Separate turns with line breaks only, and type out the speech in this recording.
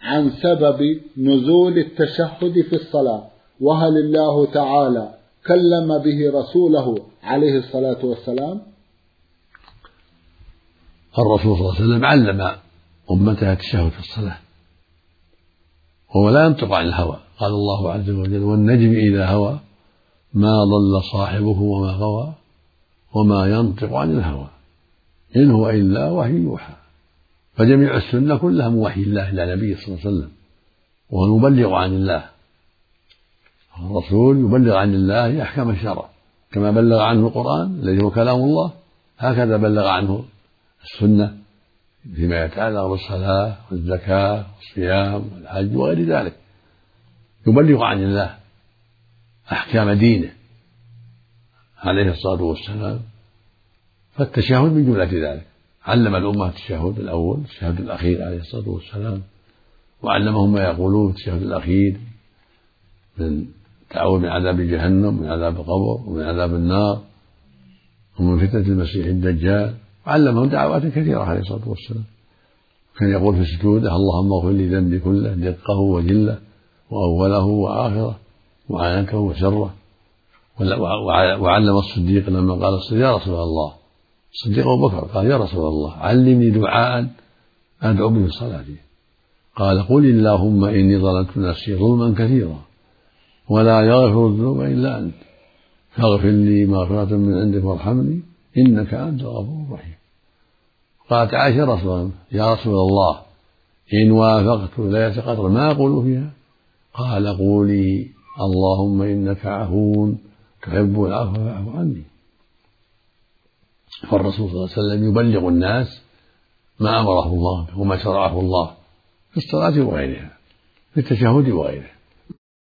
عن سبب نزول التشهد في الصلاة، وهل الله تعالى كلم به رسوله عليه الصلاة والسلام؟
الرسول صلى الله عليه وسلم علم أمته التشهد في الصلاة، وهو لا ينطق عن الهوى. قال الله عز وجل: والنجم إذا هوى ما ضل صاحبه وما غوى وما ينطق عن الهوى إن هو إلا وحي يوحى. فجميع السنة كلها من وحي الله إلى نبيه صلى الله عليه وسلم، وهو المبلغ عن الله. الرسول يبلغ عن الله أحكام الشرع، كما بلغ عنه القرآن الذي هو كلام الله، هكذا بلغ عنه السنة فيما يتعلق بالصلاة والزكاة والصيام والحج وغير ذلك. يبلغ عن الله أحكام دينه عليه الصلاة والسلام. فالتشهد من جملة ذلك. علم الأمة التشهد الأول، التشهد الأخير عليه الصلاة والسلام، وعلمهم ما يقولون في التشهد الأخير من التعوذ من عذاب جهنم، من عذاب القبر، ومن عذاب النار، ومن فتنة المسيح الدجال. وعلمهم دعوات كثيرة عليه الصلاة والسلام. كان يقول في سجوده: اللهم اغفر لي ذنبي كله دقه وجله وأوله وآخره وعنته وشره. وعلم الصديق لما قال الصديق: يا رسول الله، الصديق أبو بكر قال: يا رسول الله علمني دعاء أدعو به في صلاتي. قال: قل اللهم إني ظلمت نفسي ظلما كثيرا ولا يغفر الذنوب إلا أنت فاغفر لي مغفرة من عندك وارحمني إنك أنت الغفور الرحيم. قالت عائشة: يا رسول الله إن وافقت ليلة القدر ما أقول فيها؟ قال: قولي اللهم إنك عفو تحب العفو فاعف عني. فالرسول صلى الله عليه وسلم يبلغ الناس ما أمره الله وما شرعه الله في الصلاة وغيرها، في التشهد وغيره.